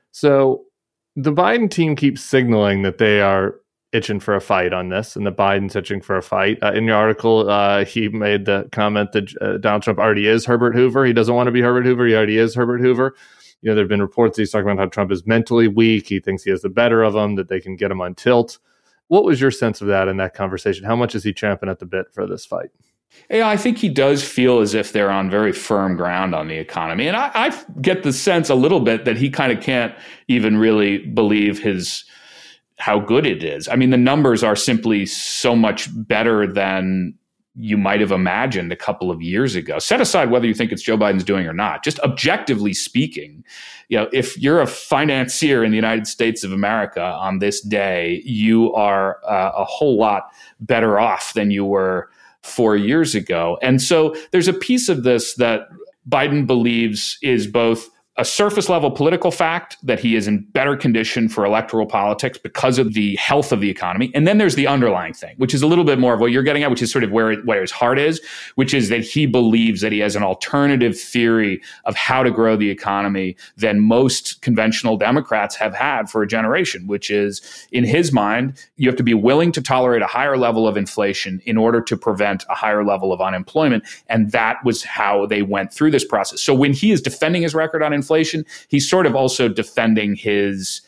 so the Biden team keeps signaling that they are itching for a fight on this, and the Biden's itching for a fight. Uh, in your article, uh, he made the comment that uh, Donald Trump already is Herbert Hoover. He doesn't want to be Herbert Hoover. He already is Herbert Hoover. You know, there have been reports that he's talking about how Trump is mentally weak. He thinks he has the better of him, that they can get him on tilt. What was your sense of that in that conversation? How much is he champing at the bit for this fight? Yeah, I think he does feel as if they're on very firm ground on the economy. And I, I get the sense a little bit that he kind of can't even really believe his how good it is. I mean, the numbers are simply so much better than you might have imagined a couple of years ago. Set aside whether you think it's Joe Biden's doing or not, just objectively speaking, you know, if you're a financier in the United States of America on this day, you are uh, a whole lot better off than you were four years ago. And so there's a piece of this that Biden believes is both a surface level political fact, that he is in better condition for electoral politics because of the health of the economy. And then there's the underlying thing, which is a little bit more of what you're getting at, which is sort of where, it, where his heart is, which is that he believes that he has an alternative theory of how to grow the economy than most conventional Democrats have had for a generation, which is, in his mind, you have to be willing to tolerate a higher level of inflation in order to prevent a higher level of unemployment. And that was how they went through this process. So when he is defending his record on inflation, he's sort of also defending his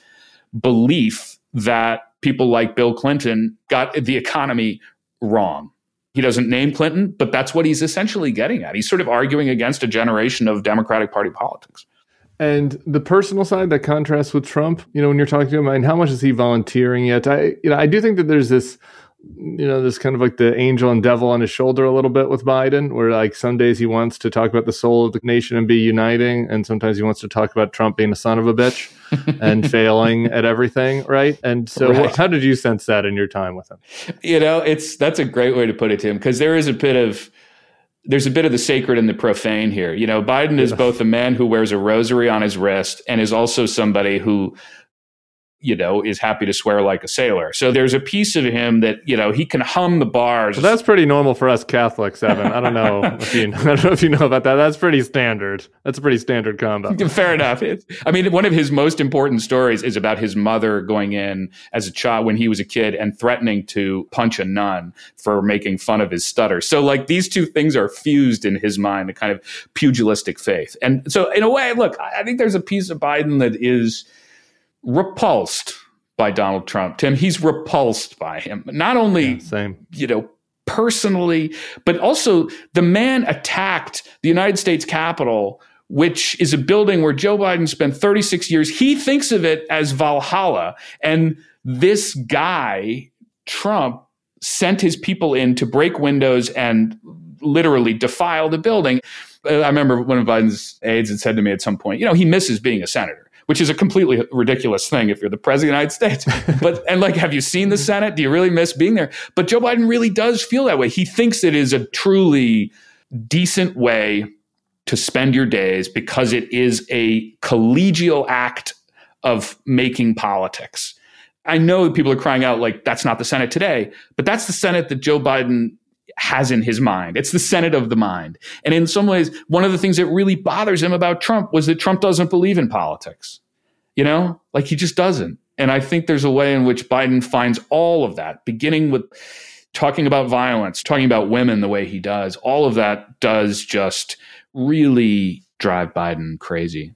belief that people like Bill Clinton got the economy wrong. He doesn't name Clinton, but that's what he's essentially getting at. He's sort of arguing against a generation of Democratic Party politics. And the personal side that contrasts with Trump, you know, when you're talking to him, and how much is he volunteering yet? I, you know, I do think that there's this, you know, this kind of like the angel and devil on his shoulder a little bit with Biden, where like some days he wants to talk about the soul of the nation and be uniting, and sometimes he wants to talk about Trump being a son of a bitch and failing at everything, right? And so right. What, how did you sense that in your time with him? You know, it's that's a great way to put it, Tim, because there is a bit of there's a bit of the sacred and the profane here. You know, Biden is both a man who wears a rosary on his wrist and is also somebody who you know, is happy to swear like a sailor. So there's a piece of him that, you know, he can hum the bars. Well, that's pretty normal for us Catholics, Evan. I don't know if you, I don't know if you know about that. That's pretty standard. That's a pretty standard combo. Fair enough. It, I mean, one of his most important stories is about his mother going in as a child when he was a kid and threatening to punch a nun for making fun of his stutter. So like these two things are fused in his mind, a kind of pugilistic faith. And so in a way, look, I think there's a piece of Biden that is repulsed by Donald Trump. Tim, he's repulsed by him. Not only, yeah, same. you know, personally, but also the man attacked the United States Capitol, which is a building where Joe Biden spent thirty-six years. He thinks of it as Valhalla. And this guy, Trump, sent his people in to break windows and literally defile the building. I remember one of Biden's aides had said to me at some point, you know, he misses being a senator, which is a completely ridiculous thing if you're the president of the United States. But, and like, have you seen the Senate? Do you really miss being there? But Joe Biden really does feel that way. He thinks it is a truly decent way to spend your days because it is a collegial act of making politics. I know that people are crying out like, that's not the Senate today, but that's the Senate that Joe Biden has in his mind. It's the Senate of the mind. And in some ways, one of the things that really bothers him about Trump was that Trump doesn't believe in politics. You know, like he just doesn't. And I think there's a way in which Biden finds all of that, beginning with talking about violence, talking about women the way he does. All of that does just really drive Biden crazy.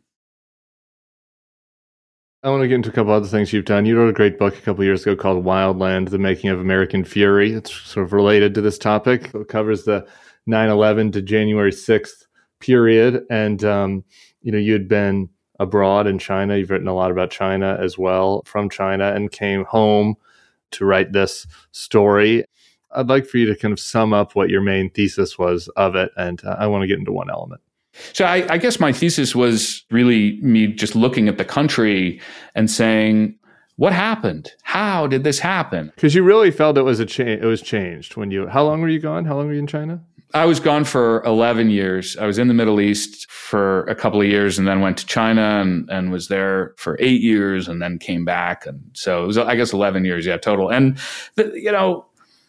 I want to get into a couple other things you've done. You wrote a great book a couple years ago called Wildland, The Making of American Fury. It's sort of related to this topic. It covers the nine eleven to January sixth period. And, um, you know, you had been abroad in China. You've written a lot about China as well, from China, and came home to write this story. I'd like for you to kind of sum up what your main thesis was of it. And uh, I want to get into one element. So I, I guess my thesis was really me just looking at the country and saying, what happened? How did this happen? Because you really felt it was a cha- it was changed when you, how long were you gone? How long were you in China? I was gone for eleven years. I was in the Middle East for a couple of years and then went to China and, and was there for eight years and then came back. And so it was, I guess, eleven years, yeah, total. And, the, you know,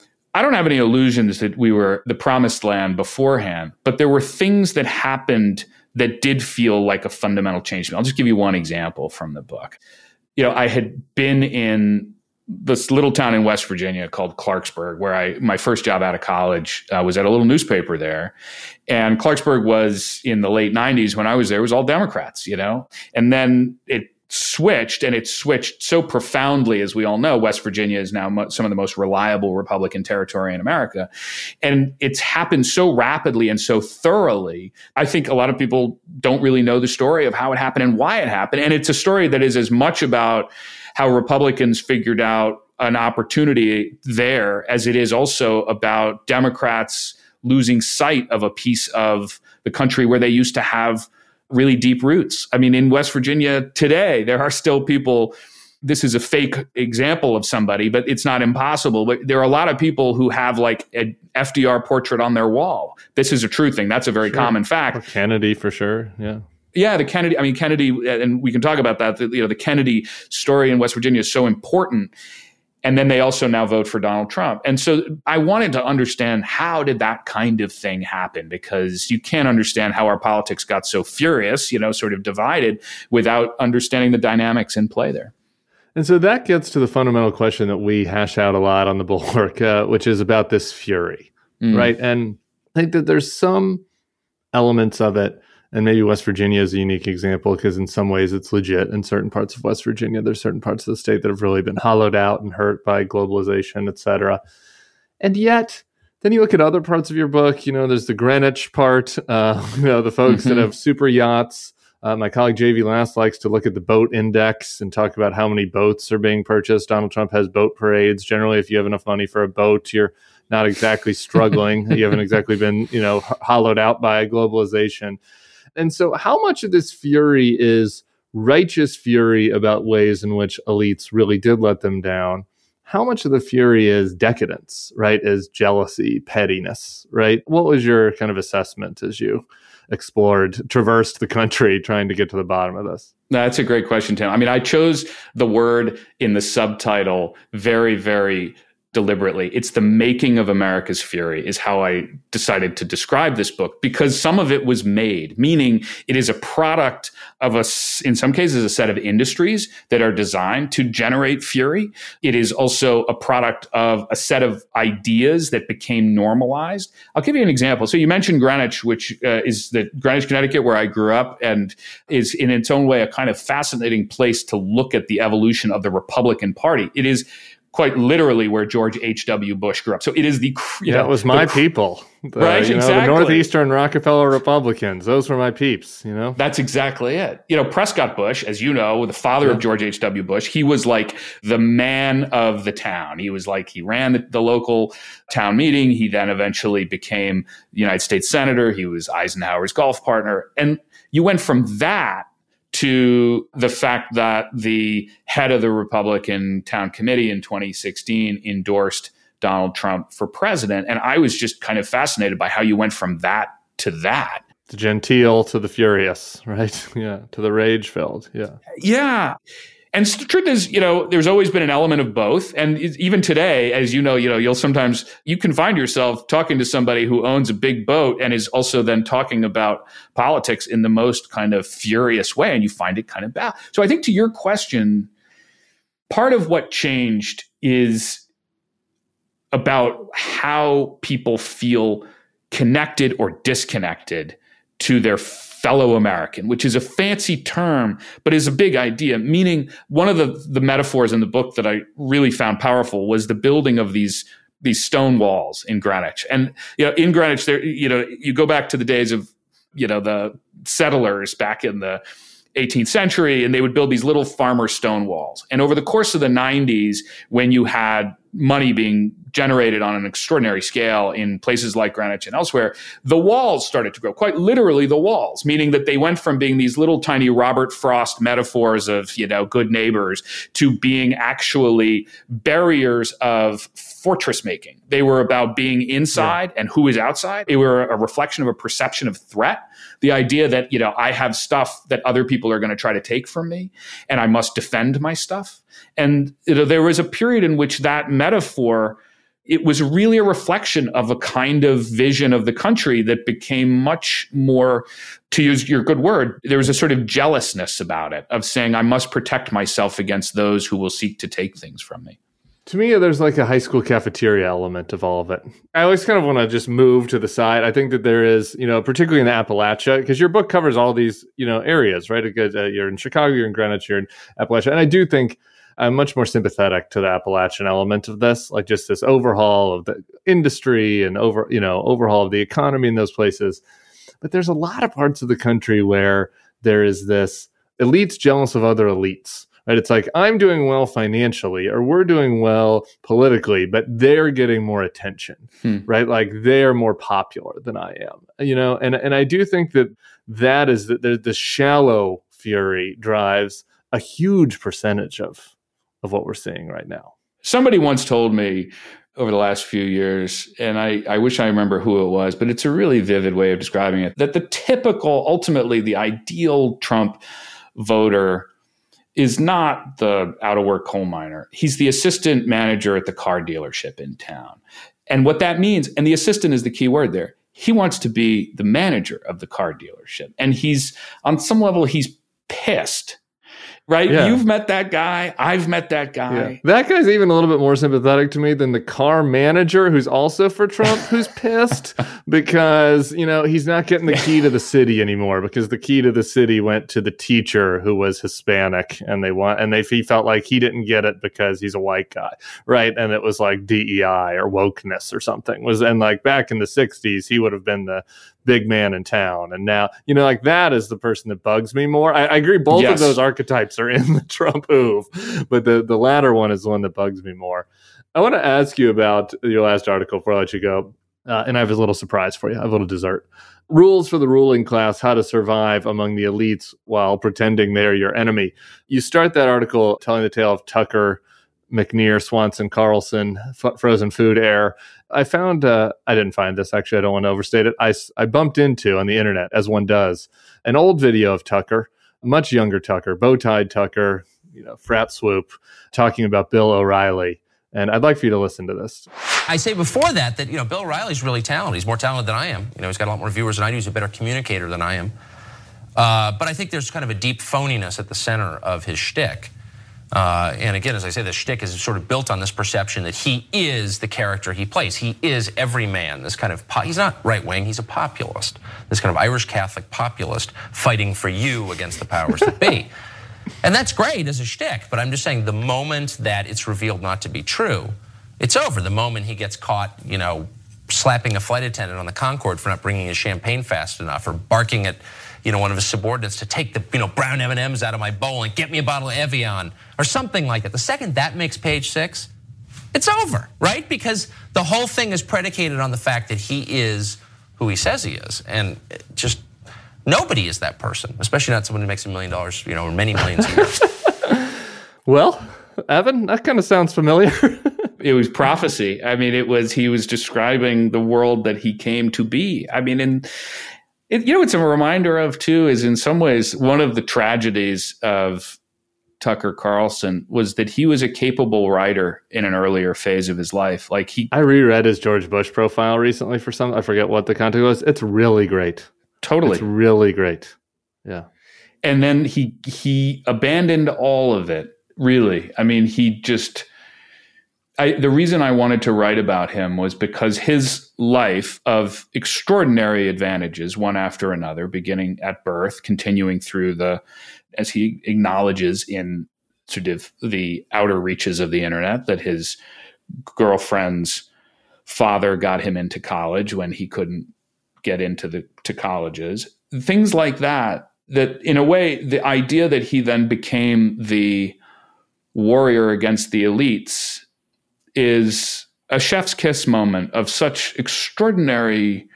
I don't have any illusions that we were the promised land beforehand, but there were things that happened that did feel like a fundamental change. I'll just give you one example from the book. You know, I had been in this little town in West Virginia called Clarksburg, where I, my first job out of college uh, was at a little newspaper there. And Clarksburg was in the late nineties when I was there, it was all Democrats, you know, and then it switched, and it switched so profoundly. As we all know, West Virginia is now mo- some of the most reliable Republican territory in America. And it's happened so rapidly and so thoroughly. I think a lot of people don't really know the story of how it happened and why it happened. And it's a story that is as much about how Republicans figured out an opportunity there as it is also about Democrats losing sight of a piece of the country where they used to have really deep roots. I mean, in West Virginia today, there are still people, this is a fake example of somebody, but it's not impossible. But there are a lot of people who have like an F D R portrait on their wall. This is a true thing. That's a very sure. common fact. Or Kennedy for sure. Yeah. Yeah, the Kennedy, I mean, Kennedy, and we can talk about that, the, you know, the Kennedy story in West Virginia is so important. And then they also now vote for Donald Trump. And so I wanted to understand, how did that kind of thing happen? Because you can't understand how our politics got so furious, you know, sort of divided, without understanding the dynamics in play there. And so that gets to the fundamental question that we hash out a lot on the Bulwark, uh, which is about this fury, mm. right? And I think that there's some elements of it, and maybe West Virginia is a unique example because in some ways it's legit. In certain parts of West Virginia, there's certain parts of the state that have really been hollowed out and hurt by globalization, et cetera. And yet, then you look at other parts of your book, you know, there's the Greenwich part, uh, you know, the folks mm-hmm. that have super yachts. Uh, my colleague J V Last likes to look at the boat index and talk about how many boats are being purchased. Donald Trump has boat parades. Generally, if you have enough money for a boat, you're not exactly struggling. You haven't exactly been, you know, hollowed out by globalization. And so how much of this fury is righteous fury about ways in which elites really did let them down? How much of the fury is decadence, right? Is jealousy, pettiness, right? What was your kind of assessment as you explored, traversed the country trying to get to the bottom of this? That's a great question, Tim. I mean, I chose the word in the subtitle very, very deliberately. It's the making of America's fury is how I decided to describe this book, because some of it was made, meaning it is a product of a, in some cases, a set of industries that are designed to generate fury. It is also a product of a set of ideas that became normalized. I'll give you an example. So you mentioned Greenwich, which uh, is the Greenwich, Connecticut, where I grew up, and is in its own way a kind of fascinating place to look at the evolution of the Republican Party. It is quite literally where George H W. Bush grew up. So it is the, you yeah, know, it was my the, people, the, right? You know, exactly. The Northeastern Rockefeller Republicans. Those were my peeps, you know? That's exactly it. You know, Prescott Bush, as you know, the father yeah. of George H W. Bush, he was like the man of the town. He was like, he ran the, the local town meeting. He then eventually became the United States Senator. He was Eisenhower's golf partner. And you went from that to the fact that the head of the Republican Town Committee in twenty sixteen endorsed Donald Trump for president. And I was just kind of fascinated by how you went from that to that. The genteel to the furious, right? Yeah, to the rage-filled, yeah. Yeah. And the truth is, you know, there's always been an element of both. And even today, as you know, you know, you'll sometimes, you can find yourself talking to somebody who owns a big boat and is also then talking about politics in the most kind of furious way. And you find it kind of bad. So I think to your question, part of what changed is about how people feel connected or disconnected to their fellow American, which is a fancy term, but is a big idea. Meaning, one of the, the metaphors in the book that I really found powerful was the building of these these stone walls in Greenwich. And you know, in Greenwich, there, you know, you go back to the days of, you know, the settlers back in the eighteenth century, and they would build these little farmer stone walls. And over the course of the nineties, when you had money being generated on an extraordinary scale in places like Greenwich and elsewhere, the walls started to grow, quite literally the walls, meaning that they went from being these little tiny Robert Frost metaphors of, you know, good neighbors to being actually barriers of fortress making. They were about being inside yeah. and who is outside. They were a reflection of a perception of threat. The idea that, you know, I have stuff that other people are going to try to take from me and I must defend my stuff. And you know, there was a period in which that metaphor, it was really a reflection of a kind of vision of the country that became much more, to use your good word, there was a sort of jealousness about it, of saying I must protect myself against those who will seek to take things from me. To me, there's like a high school cafeteria element of all of it. I always kind of want to just move to the side. I think that there is, you know, particularly in Appalachia, because your book covers all these, you know, areas, right? Because uh, you're in Chicago, you're in Greenwich, you're in Appalachia. And I do think I'm much more sympathetic to the Appalachian element of this, like just this overhaul of the industry and over, you know, overhaul of the economy in those places. But there's a lot of parts of the country where there is this elites jealous of other elites. Right? It's like, I'm doing well financially, or we're doing well politically, but they're getting more attention, hmm. right? Like they're more popular than I am, you know? And, and I do think that that is that the, the shallow fury drives a huge percentage of, of what we're seeing right now. Somebody once told me over the last few years, and I, I wish I remember who it was, but it's a really vivid way of describing it, that the typical, ultimately the ideal Trump voter is not the out-of-work coal miner. He's the assistant manager at the car dealership in town. And what that means, and the assistant is the key word there, he wants to be the manager of the car dealership. And he's, on some level, he's pissed. Right? Yeah. You've met that guy. I've met that guy. Yeah. That guy's even a little bit more sympathetic to me than the car manager who's also for Trump, who's pissed because, you know, he's not getting the key to the city anymore because the key to the city went to the teacher who was Hispanic, and they want, and they he felt like he didn't get it because he's a white guy. Right. And it was like D E I or wokeness or something was, and like back in the sixties, he would have been the big man in town. And now, you know, like that is the person that bugs me more. I, I agree. Both yes. of those archetypes are in the Trump Oov, but the, the latter one is the one that bugs me more. I want to ask you about your last article before I let you go. Uh, and I have a little surprise for you. I have a little dessert. Rules for the ruling class, how to survive among the elites while pretending they're your enemy. You start that article telling the tale of Tucker, McNear, Swanson, Carlson, f- frozen food heir. I found, uh, I didn't find this, actually, I don't want to overstate it. I, I bumped into on the internet, as one does, an old video of Tucker much younger Tucker, bow-tied Tucker, you know, frat swoop, talking about Bill O'Reilly. And I'd like for you to listen to this. I say before that, that, you know, Bill O'Reilly's really talented. He's more talented than I am. You know, he's got a lot more viewers than I do. He's a better communicator than I am. Uh, but I think there's kind of a deep phoniness at the center of his shtick. Uh, and again, as I say, the shtick is sort of built on this perception that he is the character he plays. He is every man, this kind of, po- he's not right-wing, he's a populist. This kind of Irish Catholic populist fighting for you against the powers that be. And that's great as a shtick, but I'm just saying the moment that it's revealed not to be true, it's over. The moment he gets caught, you know, slapping a flight attendant on the Concorde for not bringing his champagne fast enough, or barking at, you know, one of his subordinates to take the, you know, brown M and M's out of my bowl and get me a bottle of Evian, or something like that. The second that makes page six, it's over, right? Because the whole thing is predicated on the fact that he is who he says he is, and just nobody is that person, especially not someone who makes a million dollars, you know, or many millions a year. Well, Evan, that kind of sounds familiar. It was prophecy. I mean, it was, he was describing the world that he came to be. I mean, and it, you know, it's a reminder of, too, is in some ways, one of the tragedies of Tucker Carlson was that he was a capable writer in an earlier phase of his life. Like he, I reread his George Bush profile recently for some, I forget what the content was. It's really great. Totally. It's really great. Yeah. And then he he abandoned all of it, really. I mean, he just, I, the reason I wanted to write about him was because his life of extraordinary advantages, one after another, beginning at birth, continuing through the, as he acknowledges in sort of the outer reaches of the internet, that his girlfriend's father got him into college when he couldn't get into the to colleges, things like that, that in a way, the idea that he then became the warrior against the elites is a chef's kiss moment of such extraordinary,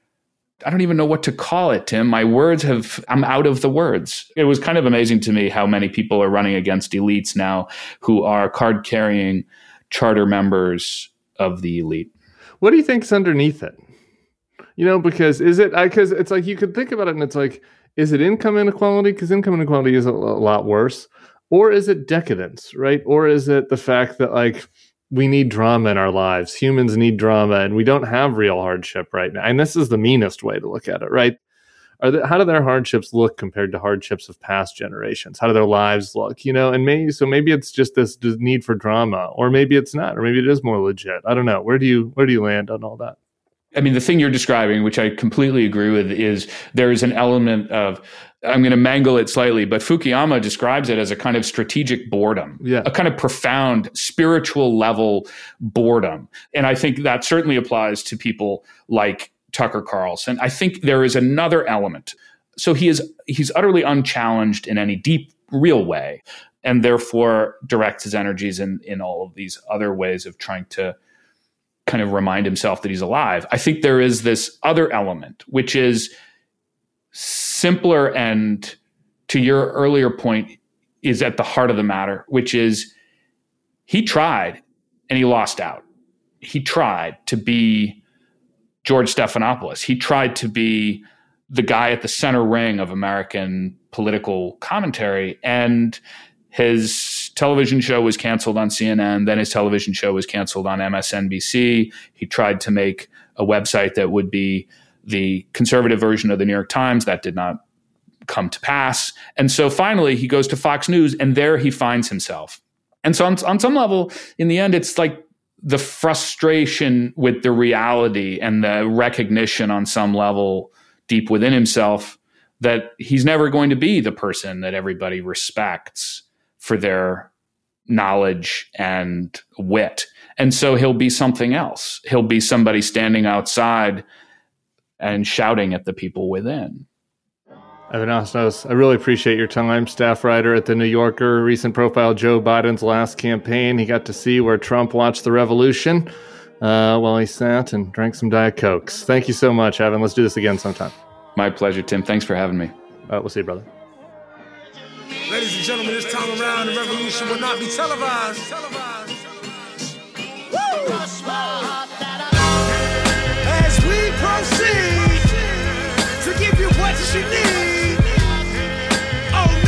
I don't even know what to call it, Tim. My words have, I'm out of the words. It was kind of amazing to me how many people are running against elites now who are card-carrying charter members of the elite. What do you think's underneath it? You know, because is it, because it's like you could think about it and it's like, is it income inequality? Because income inequality is a, a lot worse. Or is it decadence, right? Or is it the fact that, like, we need drama in our lives? Humans need drama and we don't have real hardship right now. And this is the meanest way to look at it, right? Are they, how do their hardships look compared to hardships of past generations? How do their lives look? You know, and maybe, so maybe it's just this need for drama, or maybe it's not, or maybe it is more legit. I don't know. Where do you, where do you land on all that? I mean, the thing you're describing, which I completely agree with, is there is an element of, I'm going to mangle it slightly, but Fukuyama describes it as a kind of strategic boredom, yeah. a kind of profound spiritual level boredom. And I think that certainly applies to people like Tucker Carlson. I think there is another element. So he is, he's utterly unchallenged in any deep, real way, and therefore directs his energies in, in all of these other ways of trying to kind of remind himself that he's alive. I think there is this other element, which is simpler and, to your earlier point, is at the heart of the matter, which is he tried and he lost out. He tried to be George Stephanopoulos. He tried to be the guy at the center ring of American political commentary, and his television show was canceled on C N N. Then his television show was canceled on M S N B C. He tried to make a website that would be the conservative version of the New York Times. That did not come to pass. And so finally he goes to Fox News, and there he finds himself. And so on, on some level, in the end, it's like the frustration with the reality and the recognition on some level deep within himself that he's never going to be the person that everybody respects for their knowledge and wit. And so he'll be something else. He'll be somebody standing outside and shouting at the people within. Evan Osnos, I really appreciate your time. Staff writer at The New Yorker, recent profile Joe Biden's last campaign. He got to see where Trump watched the revolution uh, while he sat and drank some Diet Cokes. Thank you so much, Evan. Let's do this again sometime. My pleasure, Tim. Thanks for having me. All right, we'll see you, brother. Ladies and gentlemen, this time around, the revolution will not be televised. televised. Woo! As we proceed to give you what you need, oh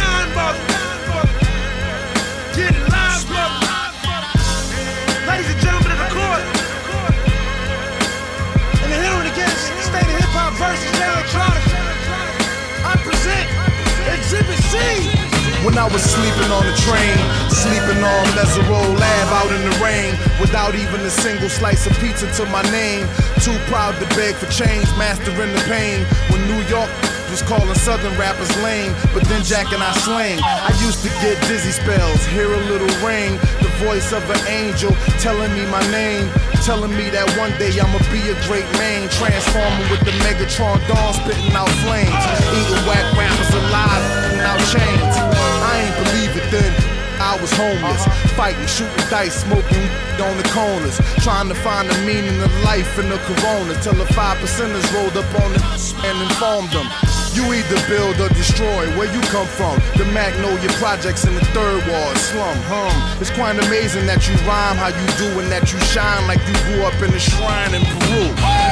was sleeping on the train, sleeping on Mesereau Lab out in the rain, without even a single slice of pizza to my name. Too proud to beg for change, mastering the pain. When New York was calling southern rappers lame, but then Jack and I slang. I used to get dizzy spells, hear a little ring, the voice of an angel telling me my name, telling me that one day I'ma be a great man, transforming with the Megatron dawn, spitting out flames, eating whack rappers alive, out chains. I ain't believe it then. I was homeless, fighting, shooting dice, smoking on the corners, trying to find the meaning of life in the corona, till the five percenters rolled up on the and informed them. You either build or destroy, where you come from. The Magnolia Projects in the third ward, slum, hum. It's quite amazing that you rhyme how you do and that you shine like you grew up in a shrine in Peru.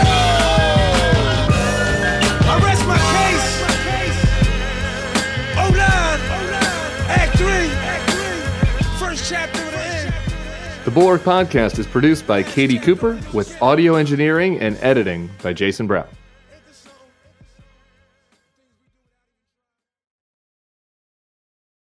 I rest my case. oh nine, Act three, first chapter of the end. The Bulwark Podcast is produced by Katie Cooper with audio engineering and editing by Jason Brown.